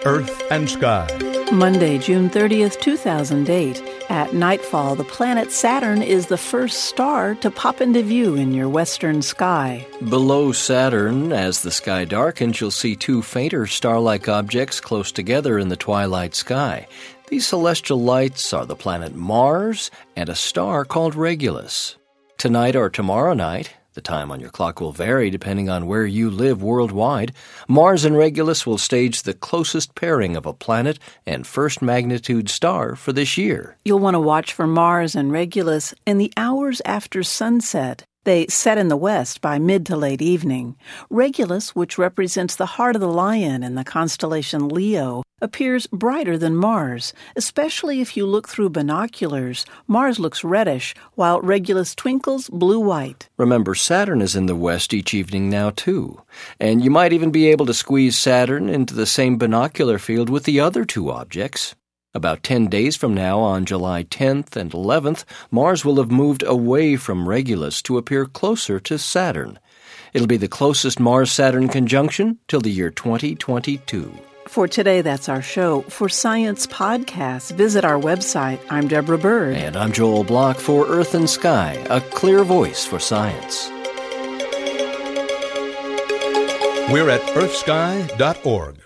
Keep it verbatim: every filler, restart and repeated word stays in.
Earth and Sky. Monday, June thirtieth, two thousand eight. At nightfall, the planet Saturn is the first star to pop into view in your western sky. Below Saturn, as the sky darkens, you'll see two fainter star-like objects close together in the twilight sky. These celestial lights are the planet Mars and a star called Regulus. Tonight or tomorrow night, the time on your clock will vary depending on where you live worldwide, Mars and Regulus will stage the closest pairing of a planet and first magnitude star for this year. You'll want to watch for Mars and Regulus in the hours after sunset. They set in the west by mid to late evening. Regulus, which represents the heart of the lion in the constellation Leo, appears brighter than Mars, especially if you look through binoculars. Mars looks reddish, while Regulus twinkles blue-white. Remember, Saturn is in the west each evening now, too. And you might even be able to squeeze Saturn into the same binocular field with the other two objects. About ten days from now, on July tenth and eleventh, Mars will have moved away from Regulus to appear closer to Saturn. It'll be the closest Mars-Saturn conjunction till the year twenty twenty-two. For today, that's our show. For Science Podcasts, visit our website. I'm Deborah Bird. And I'm Joel Block for Earth and Sky, a clear voice for science. We're at earth sky dot org.